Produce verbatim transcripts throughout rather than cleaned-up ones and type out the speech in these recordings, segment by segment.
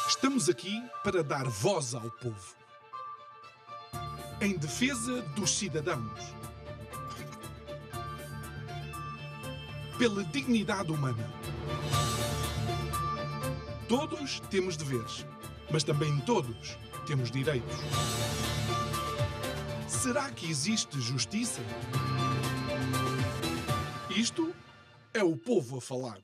Estamos aqui para dar voz ao povo. Em defesa dos cidadãos. Pela dignidade humana. Todos temos deveres, mas também todos temos direitos. Será que existe justiça? Isto é o povo a falar.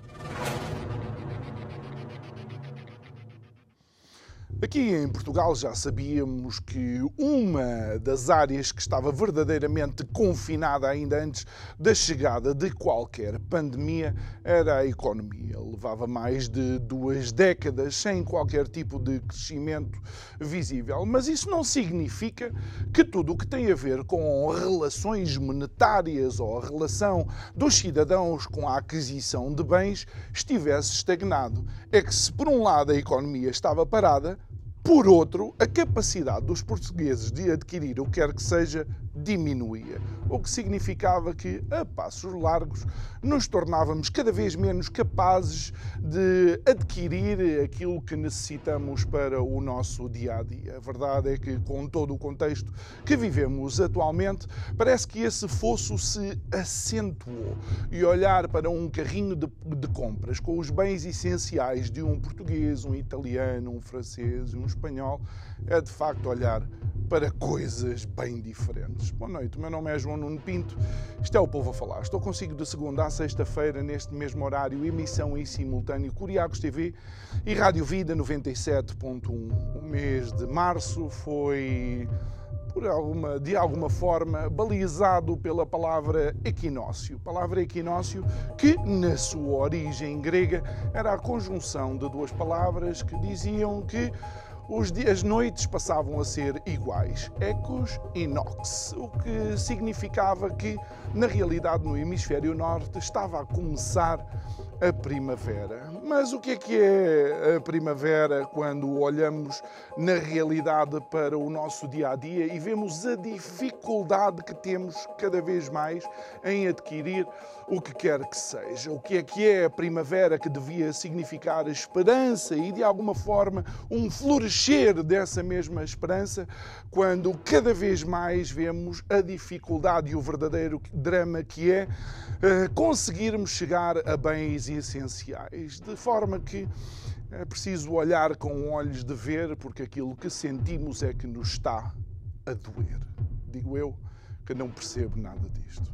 Aqui em Portugal já sabíamos que uma das áreas que estava verdadeiramente confinada ainda antes da chegada de qualquer pandemia era a economia. Levava mais de duas décadas sem qualquer tipo de crescimento visível. Mas isso não significa que tudo o que tem a ver com relações monetárias ou a relação dos cidadãos com a aquisição de bens estivesse estagnado. É que se por um lado a economia estava parada, por outro, a capacidade dos portugueses de adquirir o que quer que seja diminuía, o que significava que, a passos largos, nos tornávamos cada vez menos capazes de adquirir aquilo que necessitamos para o nosso dia-a-dia. A verdade é que, com todo o contexto que vivemos atualmente, parece que esse fosso se acentuou e olhar para um carrinho de, de compras com os bens essenciais de um português, um italiano, um francês, um espanhol, é de facto olhar para coisas bem diferentes. Boa noite, o meu nome é João Nuno Pinto, isto é o Povo a Falar. Estou consigo de segunda a sexta-feira, neste mesmo horário, emissão em simultâneo Curiacos T V e Rádio Vida noventa e sete ponto um. O mês de março foi, por alguma, de alguma forma, balizado pela palavra equinócio. Palavra equinócio que, na sua origem grega, era a conjunção de duas palavras que diziam que os dias, as noites passavam a ser iguais, ecos e nox, o que significava que, na realidade, no hemisfério norte estava a começar a primavera. Mas o que é que é a primavera quando olhamos na realidade para o nosso dia-a-dia e vemos a dificuldade que temos cada vez mais em adquirir o que quer que seja? O que é que é a primavera que devia significar esperança e, de alguma forma, um florescer dessa mesma esperança, quando cada vez mais vemos a dificuldade e o verdadeiro drama que é uh, conseguirmos chegar a bens essenciais, de forma que é preciso olhar com olhos de ver, porque aquilo que sentimos é que nos está a doer. Digo eu que não percebo nada disto.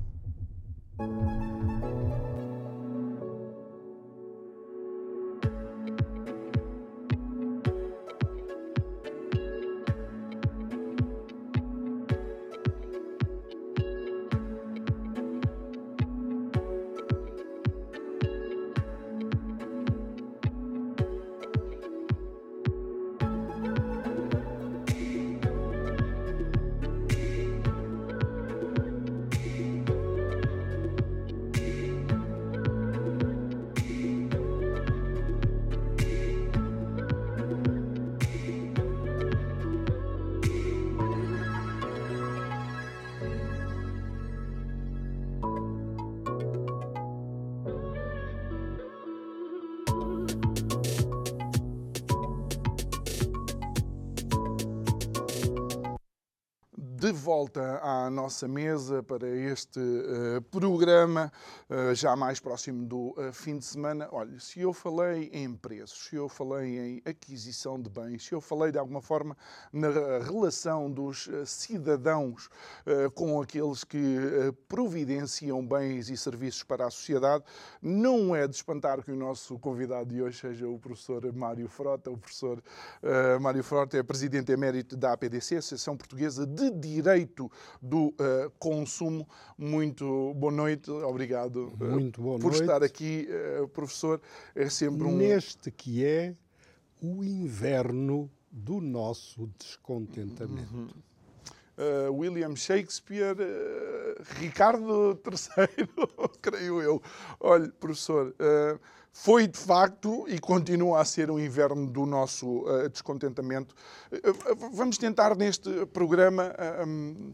De volta à nossa mesa para este uh, programa, uh, já mais próximo do uh, fim de semana. Olha, se eu falei em preços, se eu falei em aquisição de bens, se eu falei de alguma forma na relação dos uh, cidadãos uh, com aqueles que uh, providenciam bens e serviços para a sociedade, não é de espantar que o nosso convidado de hoje seja o professor Mário Frota. O professor uh, Mário Frota é presidente emérito da A P D C, Associação Portuguesa de Direito do uh, Consumo. Muito boa noite, obrigado uh, Muito boa por noite. estar aqui, uh, professor. É sempre um... Neste que é o inverno do nosso descontentamento. Uhum. Uh, William Shakespeare, uh, Ricardo terceiro, creio eu. Olha, professor, uh, foi de facto e continua a ser um inverno do nosso uh, descontentamento. Uh, vamos tentar neste programa uh, um,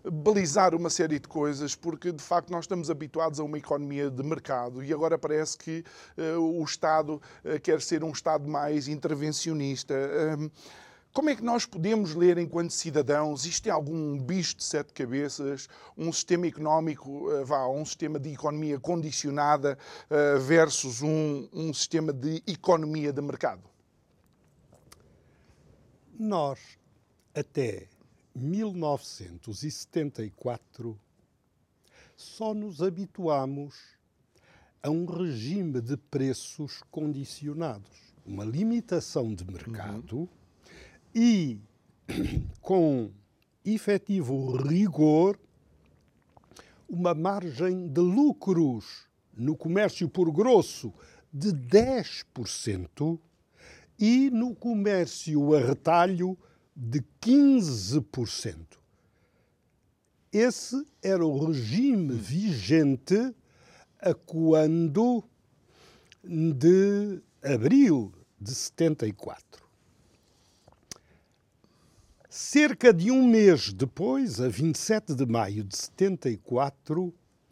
balizar uma série de coisas, porque de facto nós estamos habituados a uma economia de mercado e agora parece que uh, o Estado uh, quer ser um Estado mais intervencionista. Uh, como é que nós podemos ler enquanto cidadãos? Isto é algum bicho de sete cabeças, um sistema económico, uh, vá, um sistema de economia condicionada uh, versus um, um sistema de economia de mercado? Nós, até mil novecentos e setenta e quatro, só nos habituamos a um regime de preços condicionados, uma limitação de mercado uhum. e, com efetivo rigor, uma margem de lucros no comércio por grosso de dez por cento e no comércio a retalho de quinze por cento. Esse era o regime vigente a quando de abril de setenta e quatro. Cerca de um mês depois, a vinte e sete de maio de setenta e quatro,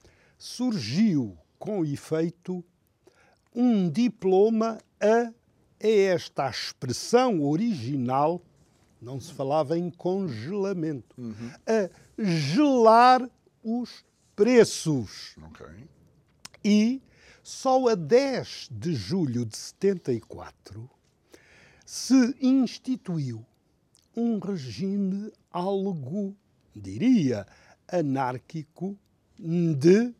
surgiu com efeito um diploma a, a esta expressão original. Não se falava em congelamento. Uhum. A gelar os preços. Okay. E só a dez de julho de setenta e quatro se instituiu um regime algo, diria, anárquico de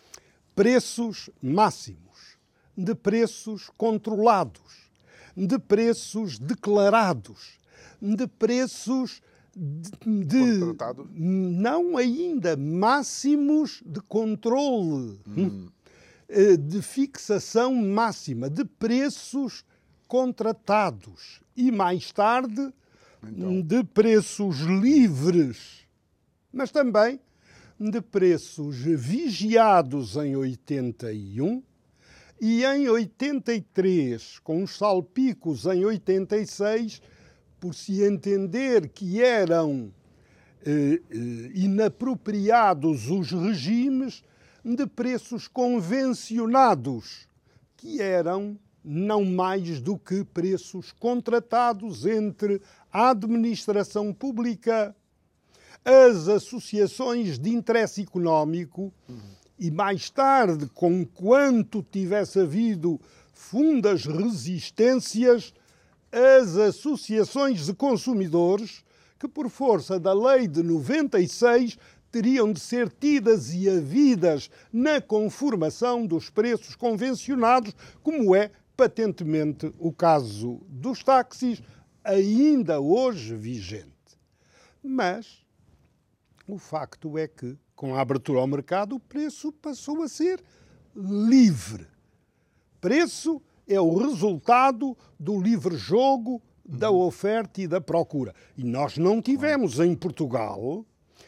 preços máximos, de preços controlados, de preços declarados, de preços de, de não ainda máximos de controle, hum. de fixação máxima, de preços contratados e mais tarde então. de preços livres, mas também de preços vigiados em oitenta e um e em oitenta e três, com os salpicos em oitenta e seis, por se entender que eram eh, eh, inapropriados os regimes de preços convencionados, que eram não mais do que preços contratados entre a administração pública, as associações de interesse económico uhum. e, mais tarde, conquanto tivesse havido fundas resistências, as associações de consumidores, que por força da lei de noventa e seis teriam de ser tidas e havidas na conformação dos preços convencionados, como é patentemente o caso dos táxis, ainda hoje vigente. Mas o facto é que, com a abertura ao mercado, o preço passou a ser livre. Preço é o resultado do livre jogo da oferta e da procura. E nós não tivemos em Portugal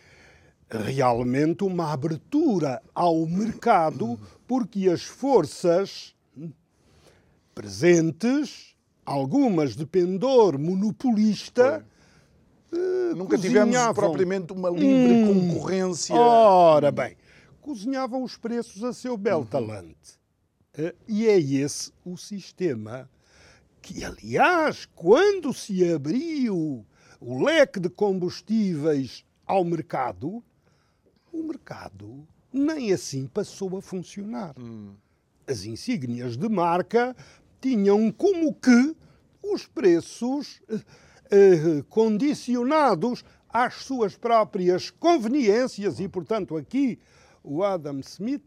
realmente uma abertura ao mercado, porque as forças presentes, algumas de pendor monopolista, uh, nunca tivemos propriamente uma livre hum, concorrência. Ora bem, cozinhavam os preços a seu bel talante. Uh, e é esse o sistema que, aliás, quando se abriu o leque de combustíveis ao mercado, o mercado nem assim passou a funcionar. Hum. As insígnias de marca tinham como que os preços uh, uh, condicionados às suas próprias conveniências e, portanto, aqui o Adam Smith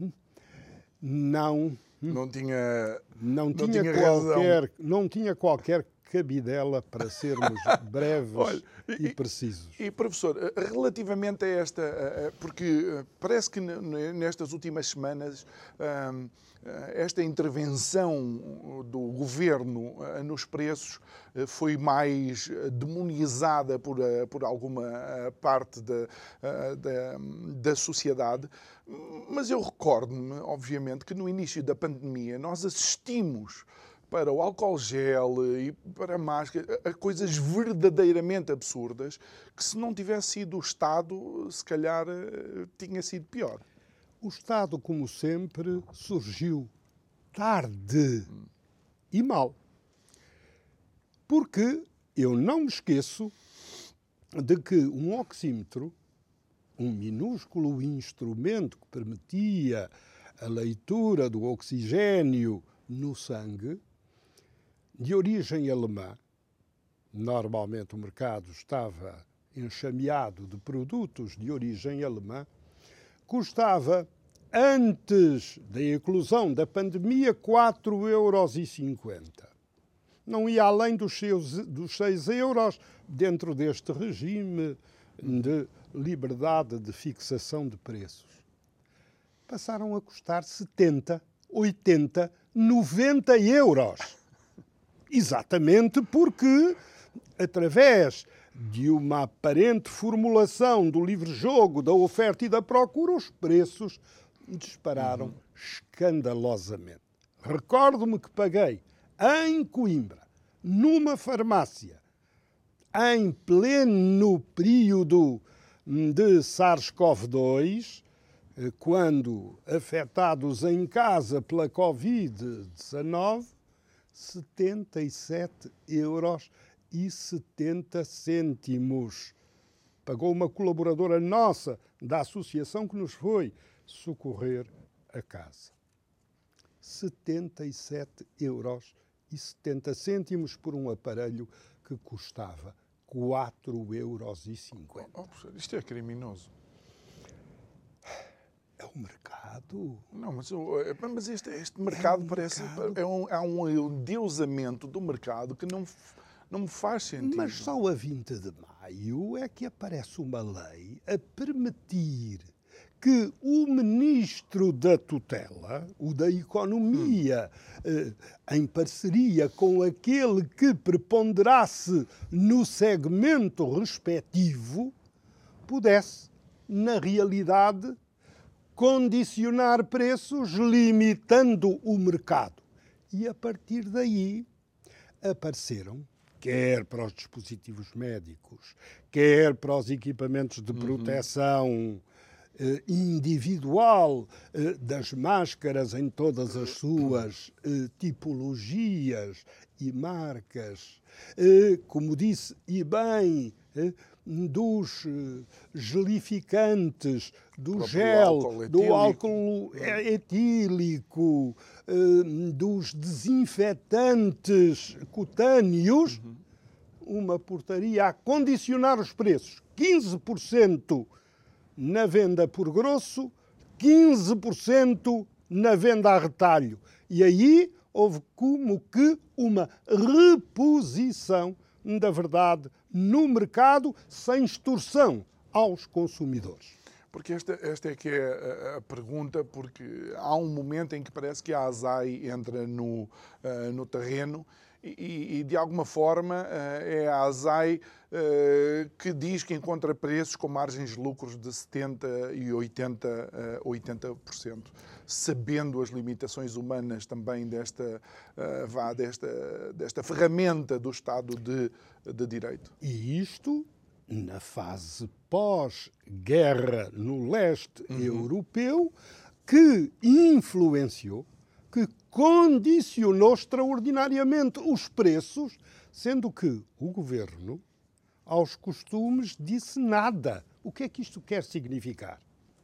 não não tinha não, não tinha, tinha qualquer razão. não tinha qualquer cabidela, para sermos breves Olha, e, e precisos. E, professor, relativamente a esta, porque parece que nestas últimas semanas esta intervenção do governo nos preços foi mais demonizada por, por alguma parte da, da, da sociedade, mas eu recordo-me, obviamente, que no início da pandemia nós assistimos para o álcool gel e para a máscara, a coisas verdadeiramente absurdas, que se não tivesse sido o Estado, se calhar tinha sido pior. O Estado, como sempre, surgiu tarde e mal. Porque eu não me esqueço de que um oxímetro, um minúsculo instrumento que permitia a leitura do oxigênio no sangue, de origem alemã, normalmente o mercado estava enxameado de produtos de origem alemã, custava, antes da eclosão da pandemia, quatro euros e cinquenta. Não ia além dos, seus, dos seis euros dentro deste regime de liberdade de fixação de preços. Passaram a custar setenta, oitenta, noventa euros. Exatamente porque, através de uma aparente formulação do livre-jogo, da oferta e da procura, os preços dispararam uhum. escandalosamente. Recordo-me que paguei em Coimbra, numa farmácia, em pleno período de SARS-CoV dois, quando afetados em casa pela covid dezanove, setenta e sete euros e setenta cêntimos. Pagou uma colaboradora nossa da associação que nos foi socorrer a casa. setenta e sete euros e setenta cêntimos por um aparelho que custava quatro euros e cinquenta. Oh, oh, isto é criminoso. É o mercado. Não, mas, mas este, este mercado é um parece... Mercado. É um, há um endeusamento do mercado que não, não me faz sentido. Mas só a vinte de maio é que aparece uma lei a permitir que o ministro da tutela, o da economia, hum. eh, em parceria com aquele que preponderasse no segmento respectivo, pudesse, na realidade, condicionar preços limitando o mercado. E a partir daí apareceram, quer para os dispositivos médicos, quer para os equipamentos de proteção uhum. eh, individual, eh, das máscaras em todas as suas eh, tipologias e marcas, eh, como disse e bem, eh, dos uh, gelificantes, do gel, álcool do álcool etílico, uh, dos desinfetantes cutâneos, uhum. uma portaria a condicionar os preços. quinze por cento na venda por grosso, quinze por cento na venda a retalho. E aí houve como que uma reposição da verdade no mercado, sem extorsão aos consumidores. Porque esta, esta é que é a, a pergunta, porque há um momento em que parece que a ASAI entra no, uh, no terreno e, e, de alguma forma, uh, é a ASAI uh, que diz que encontra preços com margens de lucros de setenta por cento e oitenta por cento, sabendo as limitações humanas também desta, uh, vá, desta, desta ferramenta do Estado de, de Direito. E isto na fase pós-guerra no leste uhum. europeu, que influenciou, que condicionou extraordinariamente os preços, sendo que o governo, aos costumes, disse nada. O que é que isto quer significar?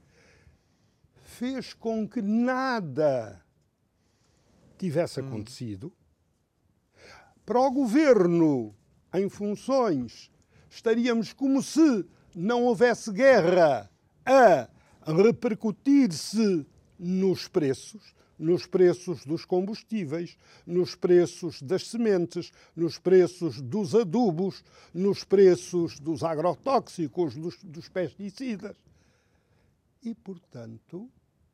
Fez com que nada tivesse hum. acontecido. Para o governo, em funções, estaríamos como se não houvesse guerra a repercutir-se nos preços, nos preços dos combustíveis, nos preços das sementes, nos preços dos adubos, nos preços dos agrotóxicos, dos, dos pesticidas. E, portanto,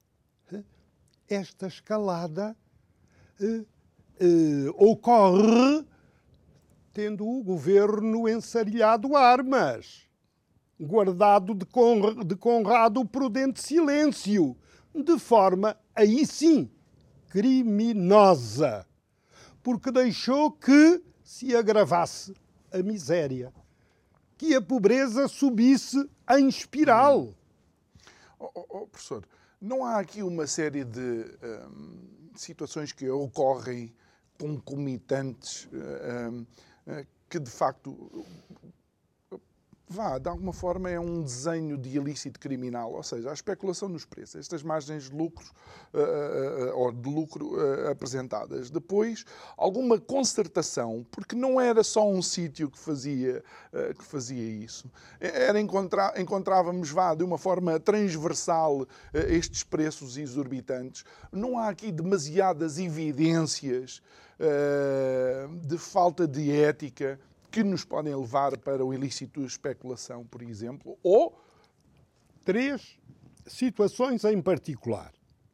esta escalada eh, eh, ocorre tendo o governo ensarilhado armas, guardado de, con- de conrado prudente silêncio, de forma, aí sim, criminosa. porque deixou que se agravasse a miséria, que a pobreza subisse em espiral. Oh, oh, oh, professor, não há aqui uma série de hum, situações que ocorrem concomitantes hum, hum, que, de facto, vá, de alguma forma é um desenho de ilícito criminal, ou seja, a especulação nos preços, estas margens de lucros uh, uh, ou de lucro uh, apresentadas. Depois, alguma concertação, porque não era só um sítio que fazia, uh, que fazia isso. Era encontrar, encontrávamos, vá, de uma forma transversal uh, estes preços exorbitantes. Não há aqui demasiadas evidências uh, de falta de ética que nos podem levar para o ilícito de especulação, por exemplo, ou... Três situações em particular.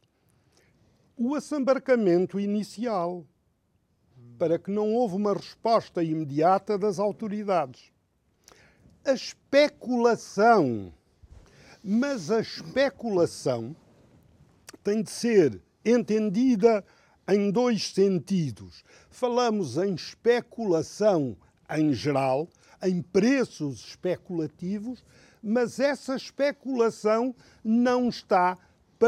O assambarcamento inicial, para que não houve uma resposta imediata das autoridades. A especulação. Mas a especulação tem de ser entendida em dois sentidos. Falamos em especulação em geral, em preços especulativos, mas essa especulação não está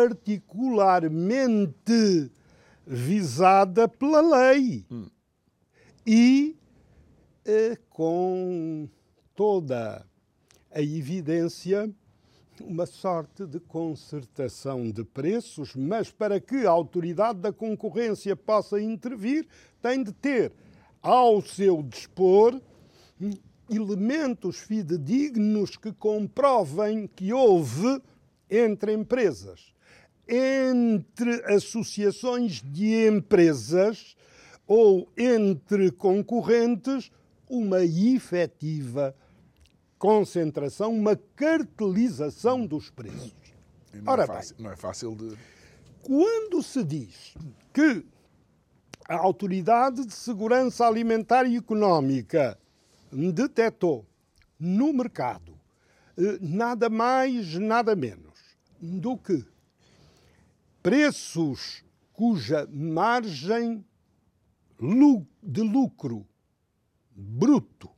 particularmente visada pela lei. Hum. E eh, com toda a evidência, uma sorte de concertação de preços, mas para que a autoridade da concorrência possa intervir, tem de ter ao seu dispor elementos fidedignos que comprovem que houve entre empresas, entre associações de empresas ou entre concorrentes, uma efetiva concentração, uma cartelização dos preços. Não, Ora é fácil, bem, não é fácil de... Quando se diz que a Autoridade de Segurança Alimentar e Económica detectou no mercado nada mais, nada menos do que preços cuja margem de lucro bruto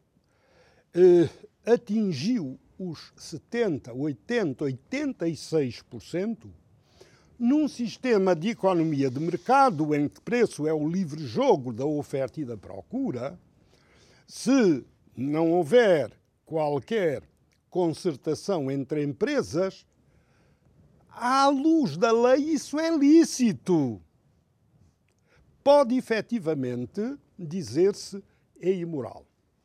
atingiu os setenta, oitenta, oitenta e seis por cento, num sistema de economia de mercado em que preço é o livre jogo da oferta e da procura, se não houver qualquer concertação entre empresas, à luz da lei isso é lícito. Pode efetivamente dizer-se é imoral.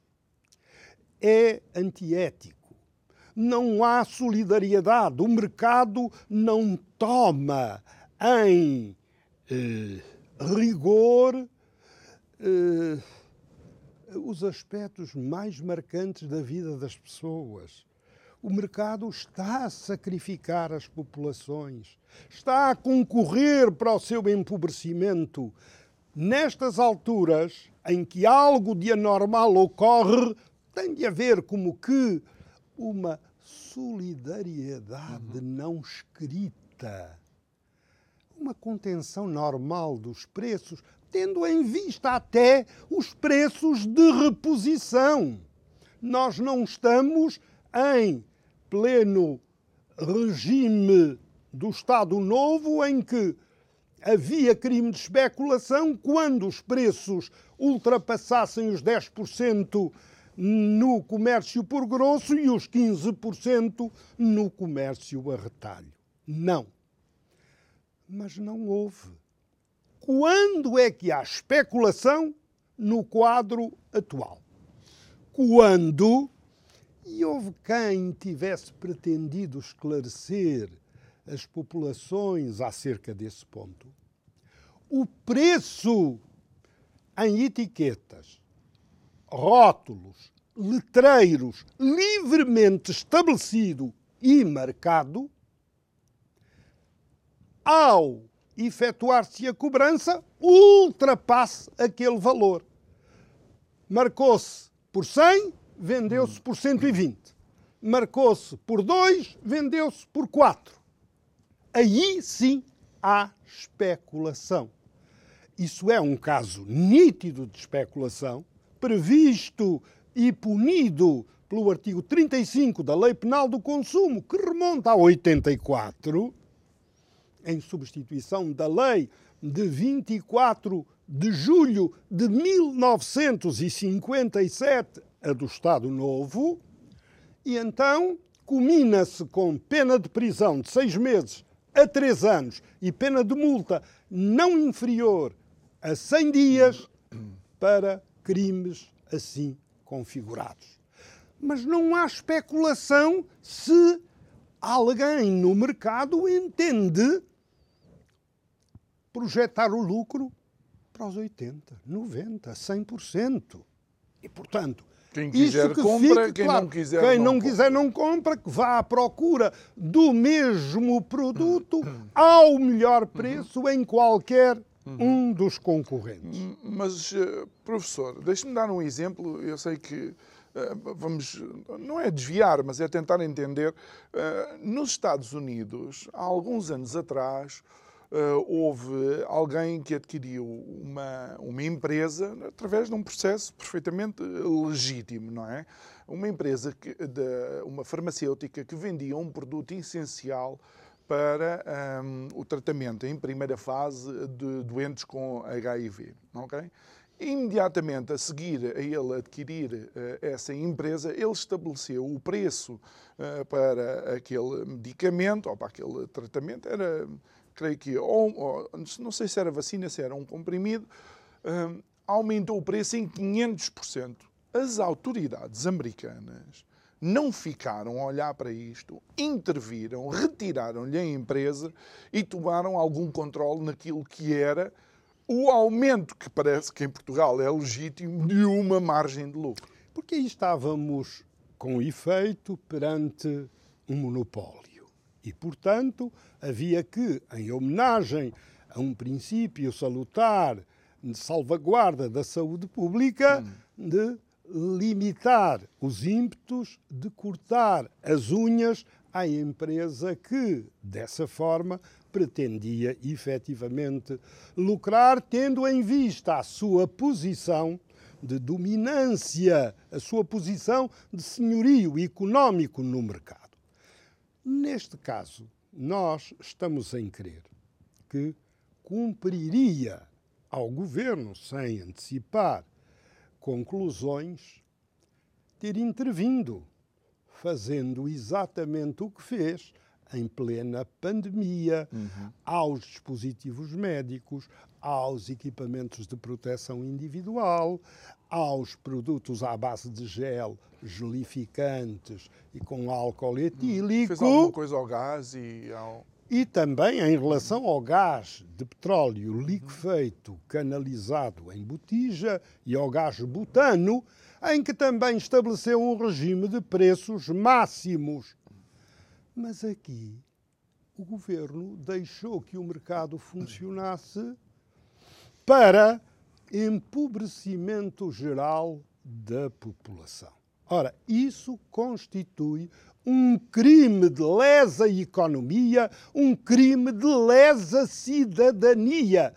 É antiético. Não há solidariedade. O mercado não toma em eh, rigor eh, os aspectos mais marcantes da vida das pessoas. O mercado está a sacrificar as populações, está a concorrer para o seu empobrecimento. Nestas alturas em que algo de anormal ocorre, tem de haver como que uma solidariedade não escrita, uma contenção normal dos preços, tendo em vista até os preços de reposição. Nós não estamos em pleno regime do Estado Novo em que havia crime de especulação quando os preços ultrapassassem os dez por cento no comércio por grosso e os quinze por cento no comércio a retalho. Não. Mas não houve. Quando é que há especulação no quadro atual? Quando, e houve quem tivesse pretendido esclarecer as populações acerca desse ponto, o preço em etiquetas, rótulos, letreiros, livremente estabelecido e marcado, ao efetuar-se a cobrança, ultrapasse aquele valor. Marcou-se por cem, vendeu-se por cento e vinte. Marcou-se por dois, vendeu-se por quatro. Aí sim há especulação. isso é um caso nítido de especulação, previsto e punido pelo artigo trinta e cinco da Lei Penal do Consumo, que remonta a oitenta e quatro, em substituição da Lei de vinte e quatro de julho de mil novecentos e cinquenta e sete, a do Estado Novo, e então culmina-se com pena de prisão de seis meses a três anos e pena de multa não inferior a cem dias para crimes assim configurados. Mas não há especulação se alguém no mercado entende projetar o lucro para os oitenta, noventa, cem por cento. E, portanto, quem quiser isso que compra, fique, quem claro, não quiser quem não não compra. quiser não compra, que vá à procura do mesmo produto ao melhor preço em qualquer um dos concorrentes. Mas, uh, professor, deixe-me dar um exemplo. Eu sei que uh, vamos, não é desviar, mas é tentar entender. Uh, nos Estados Unidos, há alguns anos atrás, Uh, houve alguém que adquiriu uma, uma empresa através de um processo perfeitamente legítimo, não é? Uma empresa, que, de, uma farmacêutica que vendia um produto essencial para um, o tratamento em primeira fase de doentes com H I V, ok? Imediatamente a seguir a ele adquirir uh, essa empresa, ele estabeleceu o preço uh, para aquele medicamento ou para aquele tratamento, era... creio que, ou, ou, não sei se era vacina, se era um comprimido, um, aumentou o preço em quinhentos por cento. As autoridades americanas não ficaram a olhar para isto, interviram, retiraram-lhe a empresa e tomaram algum controle naquilo que era o aumento, que parece que em Portugal é legítimo, de uma margem de lucro. Porque aí estávamos, com efeito, perante um monopólio. E, portanto, havia que, em homenagem a um princípio salutar de salvaguarda da saúde pública, hum. de limitar os ímpetos de cortar as unhas à empresa que, dessa forma, pretendia efetivamente lucrar, tendo em vista a sua posição de dominância, a sua posição de senhorio económico no mercado. Neste caso, nós estamos em crer que cumpriria ao Governo, sem antecipar conclusões, ter intervindo, fazendo exatamente o que fez em plena pandemia, uhum. aos dispositivos médicos, aos equipamentos de proteção individual, aos produtos à base de gel, gelificantes e com álcool etílico. Fez alguma coisa ao gás e ao... E também em relação ao gás de petróleo liquefeito canalizado em botija e ao gás butano, em que também estabeleceu um regime de preços máximos. Mas aqui o Governo deixou que o mercado funcionasse para empobrecimento geral da população. Ora, isso constitui um crime de lesa economia, um crime de lesa cidadania.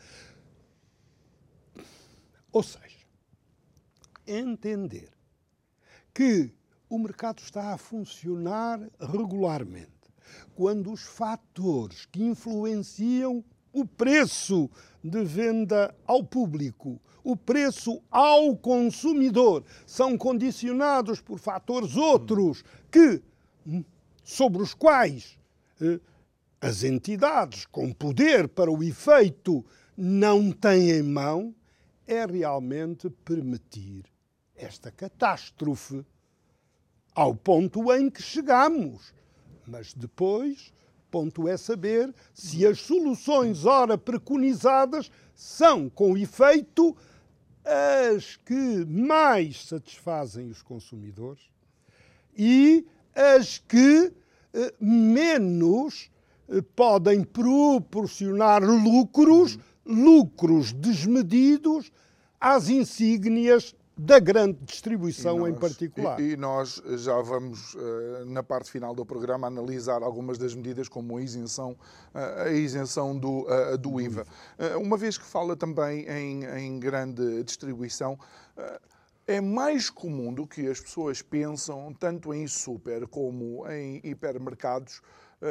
Ou seja, entender que o mercado está a funcionar regularmente quando os fatores que influenciam o preço de venda ao público, o preço ao consumidor, são condicionados por fatores outros que, sobre os quais eh, as entidades com poder para o efeito não têm em mão, é realmente permitir esta catástrofe ao ponto em que chegamos. Mas depois, ponto é saber se as soluções ora preconizadas são, com efeito, as que mais satisfazem os consumidores e as que eh, menos eh, podem proporcionar lucros, lucros desmedidos às insígnias da grande distribuição nós, em particular. E, e nós já vamos, na parte final do programa, analisar algumas das medidas, como a isenção, a isenção do, do I V A. Uma vez que fala também em, em grande distribuição, é mais comum do que as pessoas pensam, tanto em super como em hipermercados,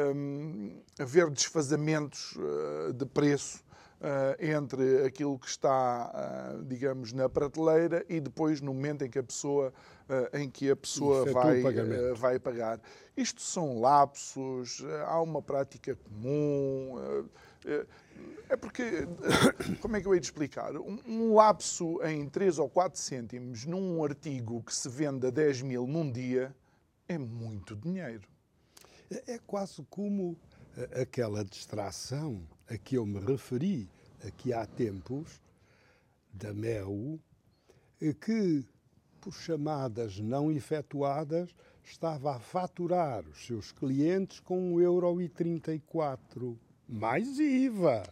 haver desfazamentos de preço Uh, entre aquilo que está, uh, digamos, na prateleira e depois no momento em que a pessoa, uh, em que a pessoa vai, uh, vai pagar. Isto são lapsos, uh, há uma prática comum. Uh, uh, é porque, uh, como é que eu hei de explicar? Um, um lapso em três ou quatro cêntimos num artigo que se vende a dez mil num dia é muito dinheiro. É quase como aquela distração a que eu me referi aqui há tempos, da Mel, que, por chamadas não efetuadas, estava a faturar os seus clientes com um euro e trinta e quatro, mais I V A,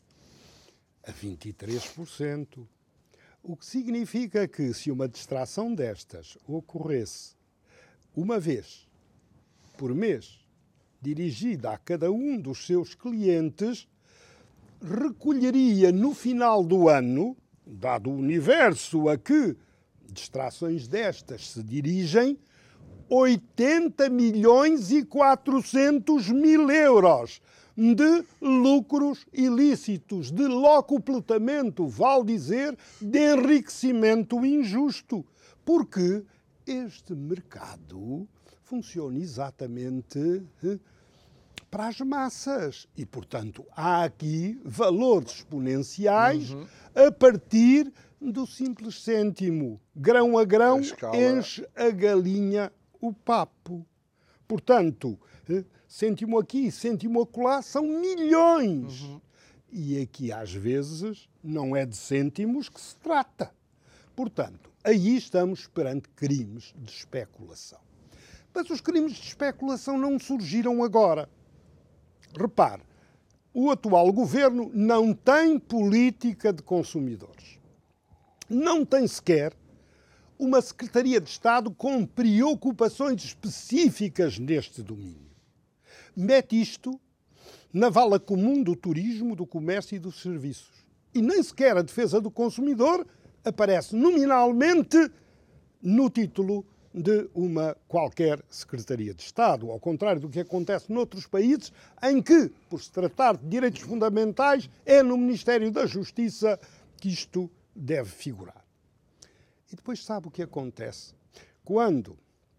a vinte e três por cento. O que significa que, se uma distração destas ocorresse uma vez por mês, dirigida a cada um dos seus clientes, recolheria no final do ano, dado o universo a que distrações destas se dirigem, oitenta milhões e quatrocentos mil euros de lucros ilícitos, de locupletamento, vale dizer, de enriquecimento injusto, porque este mercado funciona exatamente para as massas. E, portanto, há aqui valores exponenciais uhum. a partir do simples cêntimo. Grão a grão, a escala... enche a galinha o papo. Portanto, cêntimo aqui, cêntimo acolá, são milhões. Uhum. E aqui, às vezes, não é de cêntimos que se trata. Portanto, aí estamos perante crimes de especulação. Mas os crimes de especulação não surgiram agora. Repare, o atual governo não tem política de consumidores. Não tem sequer uma Secretaria de Estado com preocupações específicas neste domínio. Mete isto na vala comum do turismo, do comércio e dos serviços. E nem sequer a defesa do consumidor aparece nominalmente no título de uma qualquer Secretaria de Estado, ao contrário do que acontece noutros países, em que, por se tratar de direitos fundamentais, é no Ministério da Justiça que isto deve figurar. E depois sabe o que acontece? Quando,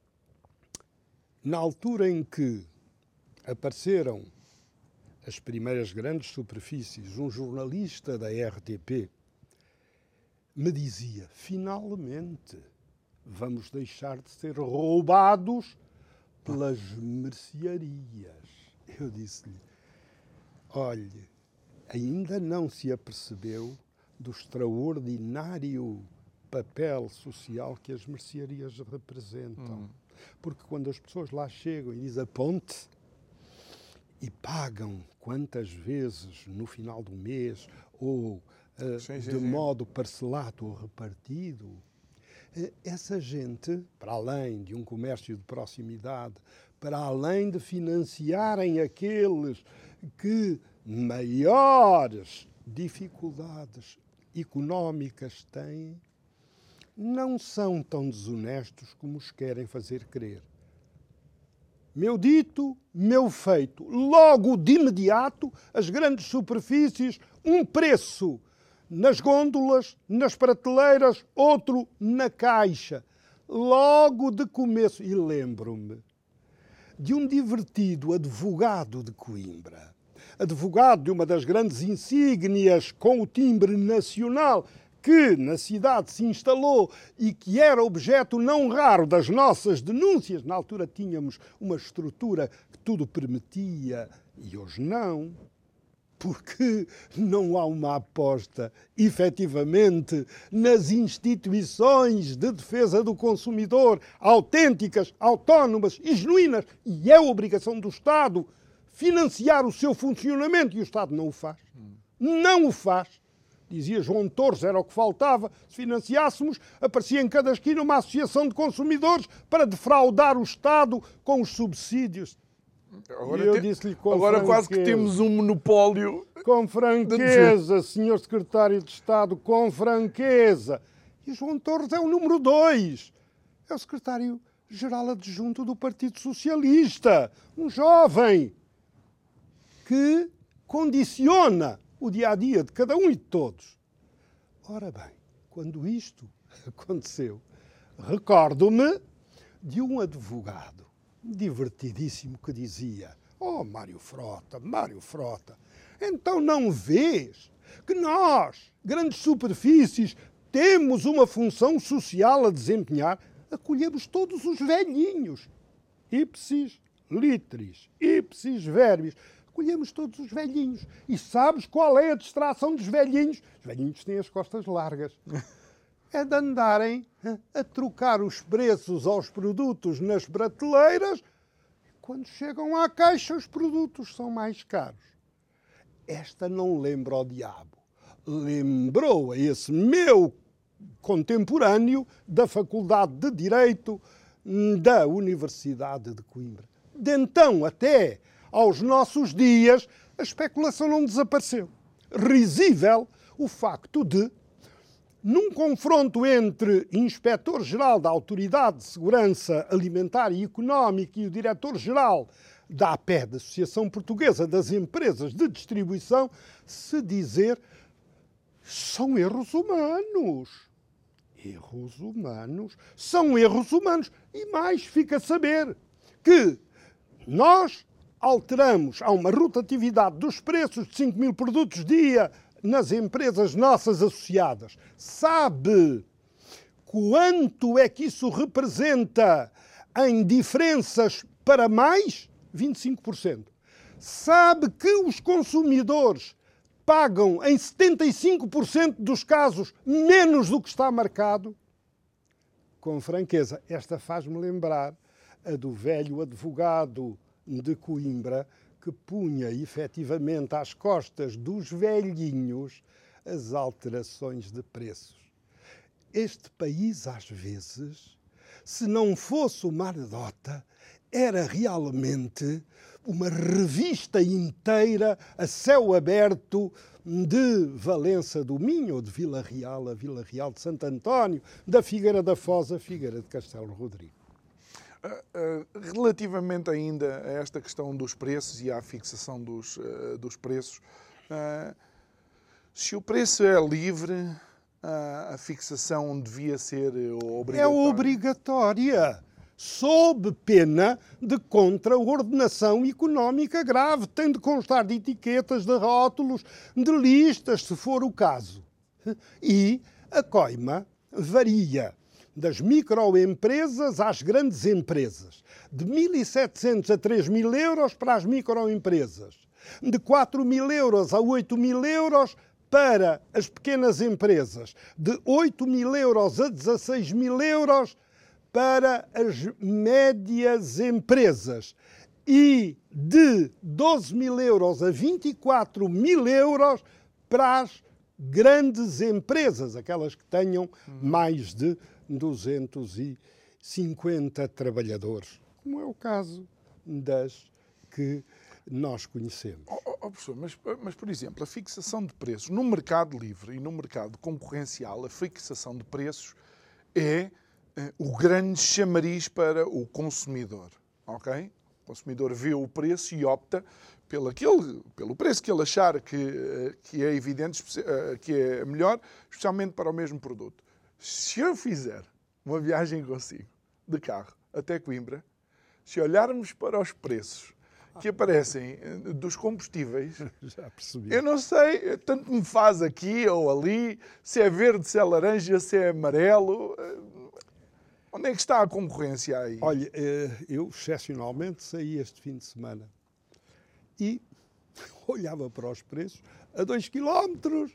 na altura em que apareceram as primeiras grandes superfícies, um jornalista da R T P me dizia, finalmente, vamos deixar de ser roubados pelas mercearias. Eu disse-lhe, olhe, ainda não se apercebeu do extraordinário papel social que as mercearias representam. Hum. Porque quando as pessoas lá chegam e dizem a ponte e pagam quantas vezes no final do mês ou uh, sim, sim, de sim. modo parcelado ou repartido, essa gente, para além de um comércio de proximidade, para além de financiarem aqueles que maiores dificuldades económicas têm, não são tão desonestos como os querem fazer crer. Meu dito, meu feito. Logo, de imediato, as grandes superfícies, um preço nas gôndolas, nas prateleiras, outro na caixa. Logo de começo. E lembro-me de um divertido advogado de Coimbra, advogado de uma das grandes insígnias com o timbre nacional, que na cidade se instalou e que era objeto não raro das nossas denúncias. Na altura tínhamos uma estrutura que tudo permitia e hoje não. Porque não há uma aposta, efetivamente, nas instituições de defesa do consumidor autênticas, autónomas e genuínas. E é obrigação do Estado financiar o seu funcionamento. E o Estado não o faz. Não o faz. Dizia João Torres, era o que faltava. Se financiássemos, aparecia em cada esquina uma associação de consumidores para defraudar o Estado com os subsídios. Agora, e eu te... disse-lhe com Agora franqueza, quase que temos um monopólio. Com franqueza, senhor Secretário de Estado, com franqueza. E João Torres é o número dois. É o Secretário-Geral Adjunto do Partido Socialista. Um jovem que condiciona o dia-a-dia de cada um e de todos. Ora bem, quando isto aconteceu, recordo-me de um advogado divertidíssimo que dizia: oh, Mário Frota, Mário Frota, então não vês que nós, grandes superfícies, temos uma função social a desempenhar? Acolhemos todos os velhinhos. Ipsis litris, ipsis verbis. Acolhemos todos os velhinhos. E sabes qual é a distração dos velhinhos? Os velhinhos têm as costas largas. É de andarem a trocar os preços aos produtos nas prateleiras. Quando chegam à caixa, os produtos são mais caros. Esta não lembra ao diabo. Lembrou a esse meu contemporâneo da Faculdade de Direito da Universidade de Coimbra. De então até aos nossos dias, a especulação não desapareceu. Risível o facto de, num confronto entre Inspetor-Geral da Autoridade de Segurança Alimentar e Económica e o Diretor-Geral da A P E D, Associação Portuguesa das Empresas de Distribuição, se dizer: são erros humanos. Erros humanos. São erros humanos. E mais, fica a saber que nós alteramos, há uma rotatividade dos preços de cinco mil produtos dia nas empresas nossas associadas. Sabe quanto é que isso representa em diferenças para mais? vinte e cinco por cento. Sabe que os consumidores pagam em setenta e cinco por cento dos casos menos do que está marcado? Com franqueza, esta faz-me lembrar a do velho advogado de Coimbra que punha efetivamente às costas dos velhinhos as alterações de preços. Este país, às vezes, se não fosse uma anedota, era realmente uma revista inteira a céu aberto de Valença do Minho, ou de Vila Real a Vila Real de Santo António, da Figueira da Foz a Figueira de Castelo Rodrigo. Uh, uh, relativamente ainda a esta questão dos preços e à fixação dos, uh, dos preços, uh, se o preço é livre, uh, a fixação devia ser obrigatória? É obrigatória, sob pena de contraordenação económica grave. Tem de constar de etiquetas, de rótulos, de listas, se for o caso. E a coima varia das microempresas às grandes empresas, de mil e setecentos a três mil euros para as microempresas, de quatro mil euros a oito mil euros para as pequenas empresas, de oito mil euros a dezasseis mil euros para as médias empresas e de doze mil euros a vinte e quatro mil euros para as grandes empresas, aquelas que tenham mais de duzentos e cinquenta trabalhadores, como é o caso das que nós conhecemos. Oh, oh, oh, professor, mas, mas, por exemplo, a fixação de preços no mercado livre e no mercado concorrencial, a fixação de preços é eh, o grande chamariz para o consumidor, ok? O consumidor vê o preço e opta pelo, aquele, pelo preço que ele achar que, que é evidente, que é melhor, especialmente para o mesmo produto. Se eu fizer uma viagem consigo, de carro, até Coimbra, se olharmos para os preços que aparecem dos combustíveis, já percebi. Eu não sei, tanto me faz aqui ou ali, se é verde, se é laranja, se é amarelo. Onde é que está a concorrência aí? Olha, eu excepcionalmente saí este fim de semana e olhava para os preços a dois quilómetros,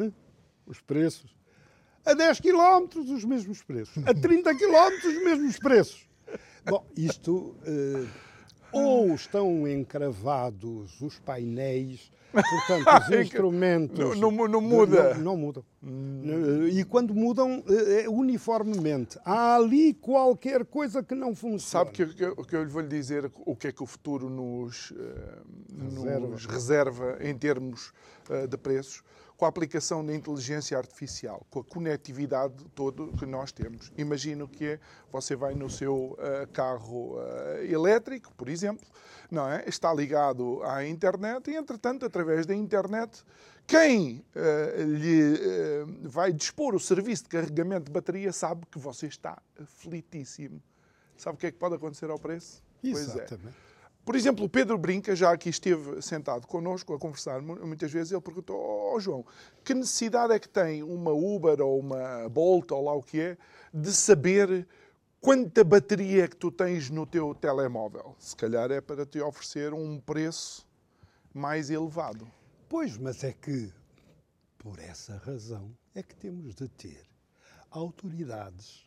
os preços. A dez quilómetros, os mesmos preços. A trinta quilómetros, os mesmos preços. Bom, isto uh, ou estão encravados os painéis, portanto, os instrumentos... não, não, não muda. Não, não mudam. Hum. E quando mudam, é uniformemente. Há ali qualquer coisa que não funciona. Sabe que, que, que eu lhe vou lhe dizer o que é que o futuro nos, uh, reserva. nos reserva em termos uh, de preços? Com a aplicação da inteligência artificial, com a conectividade toda que nós temos. Imagino que é, você vai no seu uh, carro uh, elétrico, por exemplo, não é? Está ligado à internet e, entretanto, através da internet, quem uh, lhe uh, vai dispor o serviço de carregamento de bateria sabe que você está aflitíssimo. Sabe o que é que pode acontecer ao preço? Exatamente. Pois é. Por exemplo, o Pedro Brinca, já aqui esteve sentado connosco a conversar muitas vezes, ele perguntou, ó oh, João, que necessidade é que tem uma Uber ou uma Bolt ou lá o que é, de saber quanta bateria é que tu tens no teu telemóvel? Se calhar é para te oferecer um preço mais elevado. Pois, mas é que, por essa razão, é que temos de ter autoridades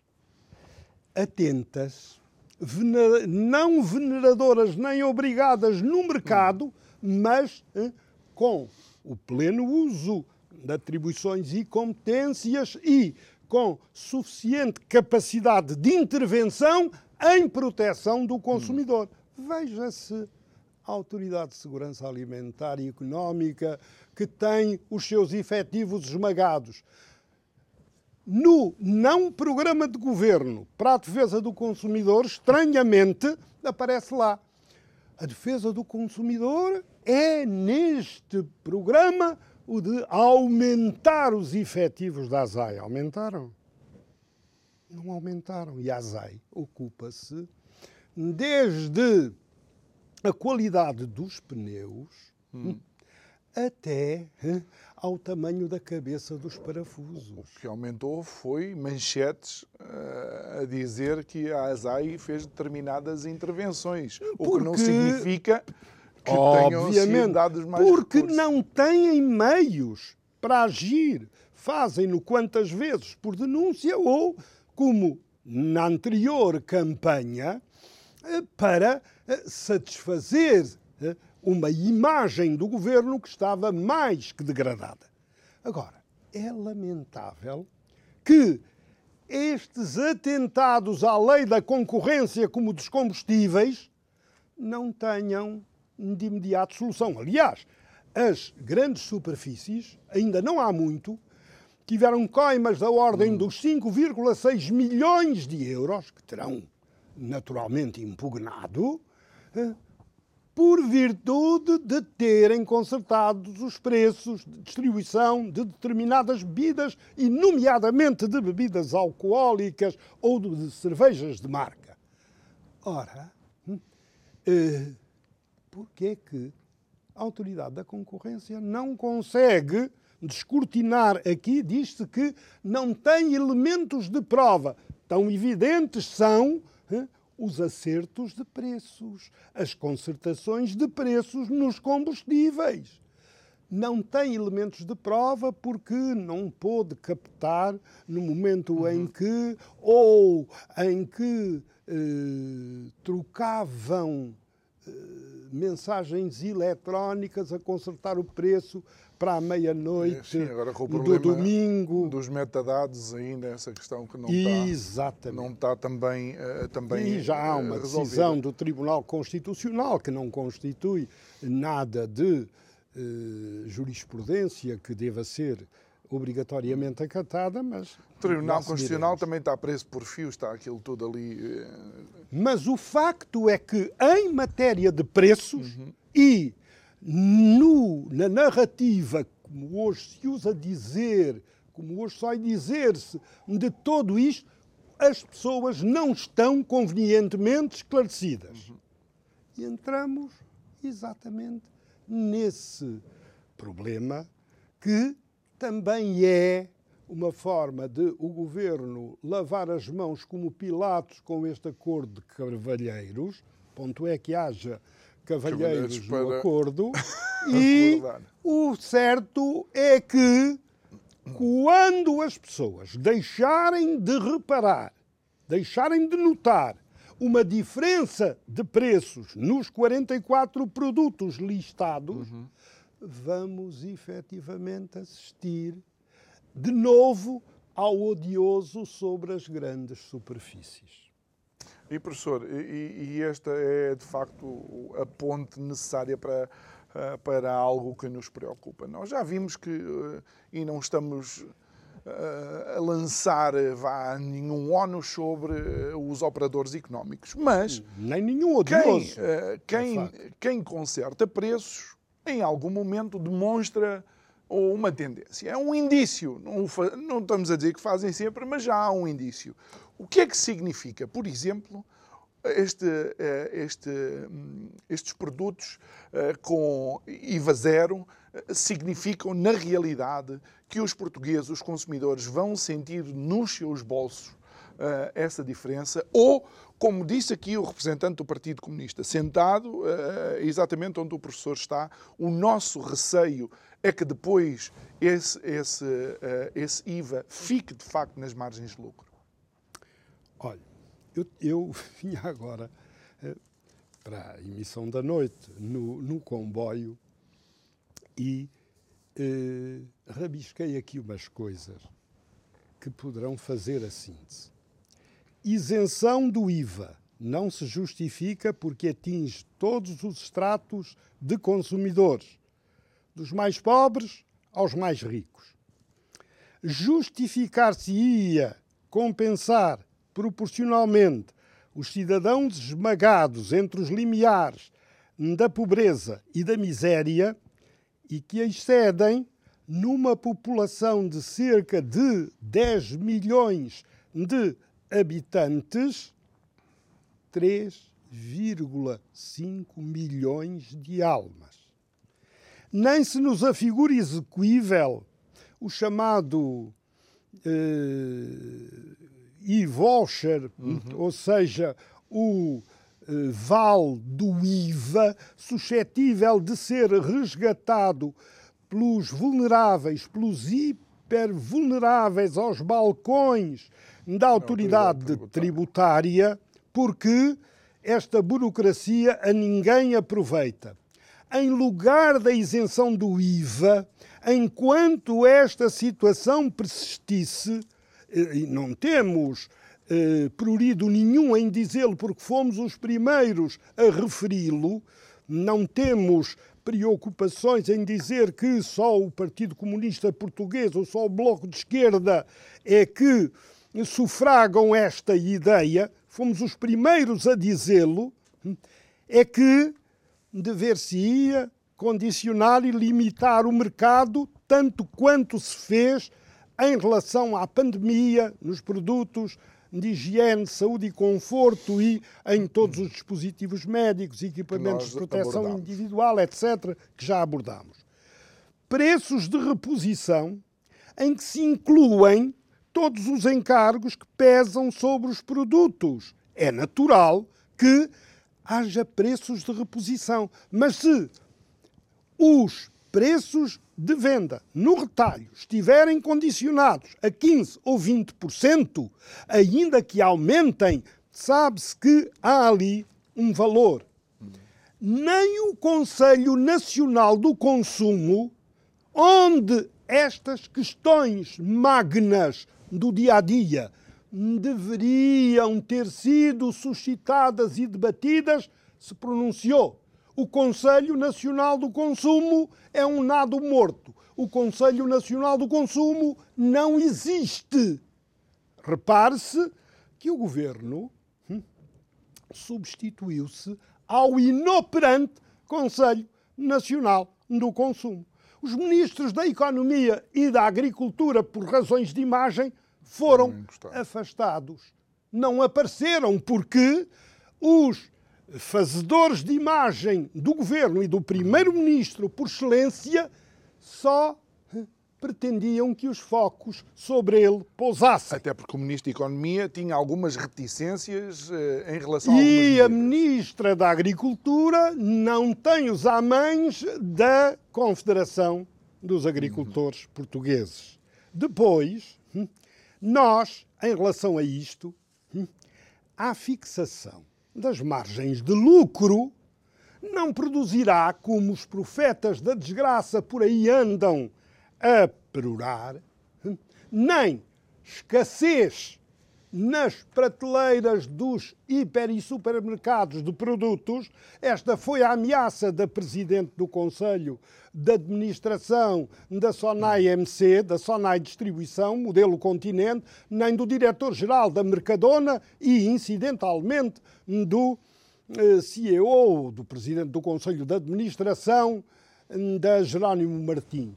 atentas, Vener... não veneradoras nem obrigadas no mercado, mas eh, com o pleno uso de atribuições e competências e com suficiente capacidade de intervenção em proteção do consumidor. Hum. Veja-se a Autoridade de Segurança Alimentar e Económica, que tem os seus efetivos esmagados. No não programa de governo para a defesa do consumidor, estranhamente, aparece lá. A defesa do consumidor é, neste programa, o de aumentar os efetivos da A S A I. Aumentaram? Não aumentaram. E a A S A I ocupa-se desde a qualidade dos pneus hum. até ao tamanho da cabeça dos parafusos. O que aumentou foi manchetes uh, a dizer que a A S A I fez determinadas intervenções, porque, o que não significa que tenham sido dados mais porque recursos. Não têm meios para agir. Fazem-no quantas vezes por denúncia ou, como na anterior campanha, para satisfazer uma imagem do governo que estava mais que degradada. Agora, é lamentável que estes atentados à lei da concorrência como dos combustíveis não tenham de imediato solução. Aliás, as grandes superfícies, ainda não há muito, tiveram coimas da ordem dos cinco vírgula seis milhões de euros, que terão naturalmente impugnado, por virtude de terem consertado os preços de distribuição de determinadas bebidas, e nomeadamente de bebidas alcoólicas ou de cervejas de marca. Ora, eh, porquê é que a Autoridade da Concorrência não consegue descortinar aqui? Diz-se que não tem elementos de prova. Tão evidentes são eh, os acertos de preços, as concertações de preços nos combustíveis. Não tem elementos de prova porque não pôde captar no momento uhum. em que, ou em que eh, trocavam eh, mensagens eletrónicas a consertar o preço para a meia-noite é, agora com o do domingo. Dos metadados ainda, essa questão que não está, não está também, uh, também E já há uma uh, decisão do Tribunal Constitucional que não constitui nada de uh, jurisprudência que deva ser obrigatoriamente acatada, mas... O Tribunal Constitucional também está preso por fios, está aquilo tudo ali... Uh... Mas o facto é que, em matéria de preços uhum. e no, na narrativa, como hoje se usa dizer, como hoje só é dizer-se de tudo isto, as pessoas não estão convenientemente esclarecidas. Uhum. E entramos exatamente nesse problema que também é uma forma de o governo lavar as mãos como Pilatos com este acordo de cavalheiros, ponto é que haja cavalheiros, cavalheiros no acordo, e o certo é que quando as pessoas deixarem de reparar, deixarem de notar uma diferença de preços nos quarenta e quatro produtos listados, uhum. vamos efetivamente assistir de novo ao odioso sobre as grandes superfícies. E, professor, e, e esta é, de facto, a ponte necessária para, para algo que nos preocupa. Nós já vimos que, e não estamos a lançar vá, nenhum ónus sobre os operadores económicos, mas... Nem nenhum odioso. Quem, quem, quem conserta preços, em algum momento, demonstra uma tendência. É um indício. Não, não estamos a dizer que fazem sempre, mas já há um indício. O que é que significa, por exemplo, este, este, estes produtos com I V A zero significam, na realidade, que os portugueses, os consumidores, vão sentir nos seus bolsos essa diferença? Ou, como disse aqui o representante do Partido Comunista, sentado exatamente onde o professor está, o nosso receio é que depois esse, esse, esse I V A fique, de facto, nas margens de lucro? Olha, eu, eu vinha agora eh, para a emissão da noite no, no comboio e eh, rabisquei aqui umas coisas que poderão fazer a síntese. Isenção do I V A não se justifica porque atinge todos os estratos de consumidores, dos mais pobres aos mais ricos. Justificar-se-ia compensar proporcionalmente os cidadãos esmagados entre os limiares da pobreza e da miséria e que excedem, numa população de cerca de dez milhões de habitantes, três vírgula cinco milhões de almas. Nem se nos afigura execuível o chamado eh, e-voucher, uhum. ou seja, o eh, vale do I V A, suscetível de ser resgatado pelos vulneráveis, pelos hipervulneráveis aos balcões da autoridade tributária. tributária, porque esta burocracia a ninguém aproveita. Em lugar da isenção do I V A, enquanto esta situação persistisse, e não temos eh, prurido nenhum em dizê-lo, porque fomos os primeiros a referi-lo, não temos preocupações em dizer que só o Partido Comunista Português ou só o Bloco de Esquerda é que sufragam esta ideia, fomos os primeiros a dizê-lo, é que dever-se-ia condicionar e limitar o mercado tanto quanto se fez em relação à pandemia, nos produtos de higiene, saúde e conforto e em todos os dispositivos médicos, equipamentos de proteção abordamos. individual, etcétera, que já abordámos. Preços de reposição em que se incluem todos os encargos que pesam sobre os produtos. É natural que haja preços de reposição, mas se os preços de venda no retalho estiverem condicionados a quinze ou vinte por cento, ainda que aumentem, sabe-se que há ali um valor. Nem o Conselho Nacional do Consumo, onde estas questões magnas do dia-a-dia deveriam ter sido suscitadas e debatidas, se pronunciou. O Conselho Nacional do Consumo é um nado morto. O Conselho Nacional do Consumo não existe. Repare-se que o Governo hum, substituiu-se ao inoperante Conselho Nacional do Consumo. Os ministros da Economia e da Agricultura, por razões de imagem, foram afastados. Não apareceram porque os fazedores de imagem do Governo e do Primeiro-Ministro, por excelência, só pretendiam que os focos sobre ele pousassem. Até porque o Ministro da Economia tinha algumas reticências eh, em relação a E a Ministra da Agricultura não tem os amães da Confederação dos Agricultores uhum. Portugueses. Depois, nós, em relação a isto, à fixação das margens de lucro não produzirá, como os profetas da desgraça por aí andam a perorar, nem escassez nas prateleiras dos hiper e supermercados de produtos. Esta foi a ameaça da Presidente do Conselho de Administração da Sonai M C, da Sonai Distribuição, modelo Continente, nem do Diretor-Geral da Mercadona e, incidentalmente, do eh, C E O, do Presidente do Conselho de Administração da Jerónimo Martins.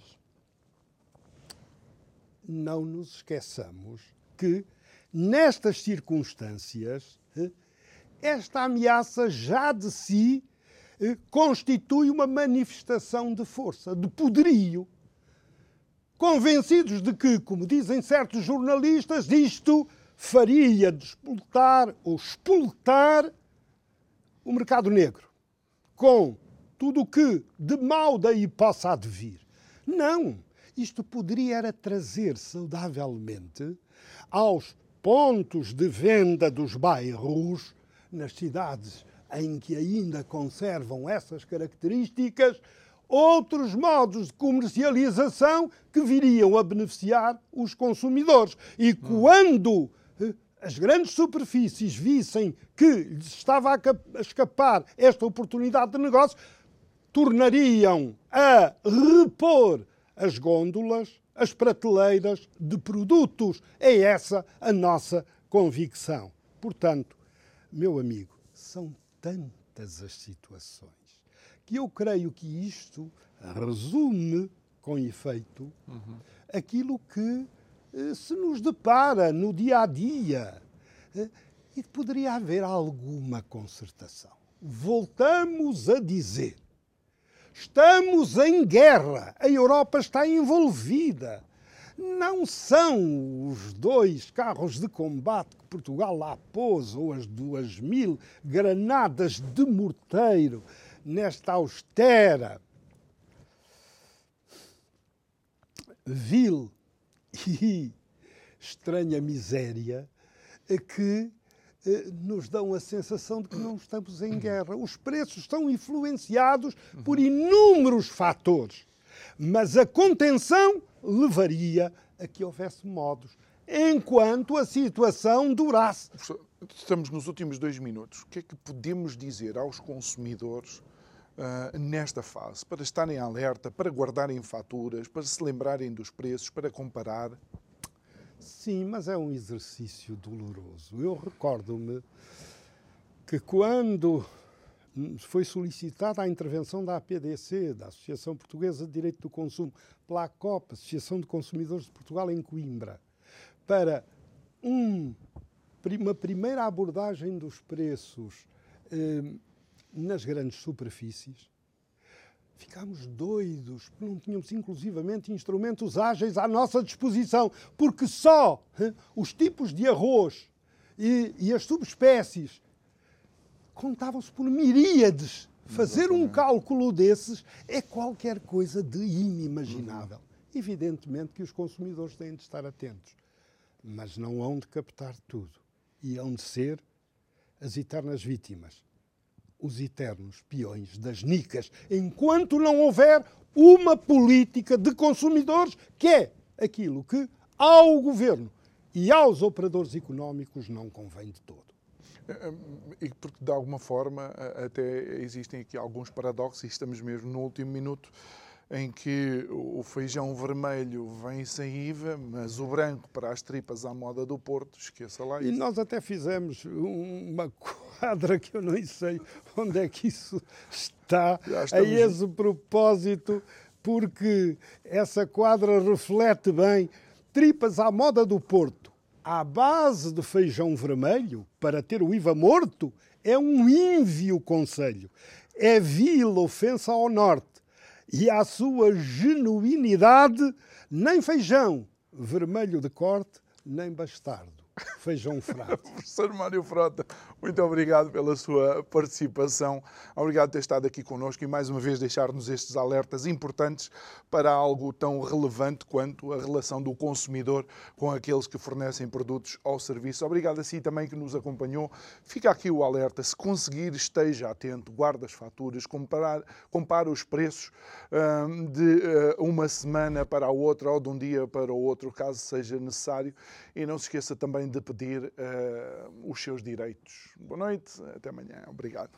Não nos esqueçamos que, nestas circunstâncias, esta ameaça já de si constitui uma manifestação de força, de poderio. Convencidos de que, como dizem certos jornalistas, isto faria despoltar ou espoletar o mercado negro, com tudo o que de mal daí possa advir. Não, isto poderia era trazer saudavelmente aos pontos de venda dos bairros, nas cidades em que ainda conservam essas características, outros modos de comercialização que viriam a beneficiar os consumidores. E quando eh, as grandes superfícies vissem que lhes estava a escapar esta oportunidade de negócio, tornariam a repor as gôndolas, as prateleiras de produtos. É essa a nossa convicção. Portanto, meu amigo, são tantas as situações que eu creio que isto resume, com efeito, uhum. aquilo que eh, se nos depara no dia a dia. Eh, e poderia haver alguma concertação. Voltamos a dizer, estamos em guerra, a Europa está envolvida. Não são os dois carros de combate que Portugal lá pôs, ou as duas mil granadas de morteiro nesta austera, vil e estranha miséria que eh, nos dão a sensação de que não estamos em guerra. Os preços estão influenciados por inúmeros fatores, mas a contenção levaria a que houvesse modos, enquanto a situação durasse. Estamos nos últimos dois minutos. O que é que podemos dizer aos consumidores uh, nesta fase, para estarem alerta, para guardarem faturas, para se lembrarem dos preços, para comparar? Sim, mas é um exercício doloroso. Eu recordo-me que quando foi solicitada a intervenção da A P D C, da Associação Portuguesa de Direito do Consumo, pela ACOP, Associação de Consumidores de Portugal, em Coimbra, para um, uma primeira abordagem dos preços eh, nas grandes superfícies, ficámos doidos, porque não tínhamos inclusivamente instrumentos ágeis à nossa disposição, porque só eh, os tipos de arroz e, e as subespécies contavam-se por miríades. Fazer um cálculo desses é qualquer coisa de inimaginável. Evidentemente que os consumidores têm de estar atentos, mas não hão de captar tudo. E hão de ser as eternas vítimas, os eternos peões das nicas, enquanto não houver uma política de consumidores, que é aquilo que ao governo e aos operadores económicos não convém de todo. E porque, de alguma forma, até existem aqui alguns paradoxos, e estamos mesmo no último minuto, em que o feijão vermelho vem sem I V A, mas o branco para as tripas à moda do Porto, esqueça lá isso. E nós até fizemos uma quadra que eu não sei onde é que isso está, a esse propósito, porque essa quadra reflete bem tripas à moda do Porto. À base de feijão vermelho, para ter o I V A morto, é um ínvio conselho. É vil ofensa ao norte. E à sua genuinidade, nem feijão vermelho de corte, nem bastardo Feijão Frade. Professor Mário Frota, muito obrigado pela sua participação. Obrigado por ter estado aqui connosco e mais uma vez deixar-nos estes alertas importantes para algo tão relevante quanto a relação do consumidor com aqueles que fornecem produtos ou serviços. Obrigado a si também que nos acompanhou. Fica aqui o alerta. Se conseguir, esteja atento, guarde as faturas, comparar, compare os preços hum, de uh, uma semana para a outra ou de um dia para o outro, caso seja necessário. E não se esqueça também de pedir uh, os seus direitos. Boa noite, até amanhã. Obrigado.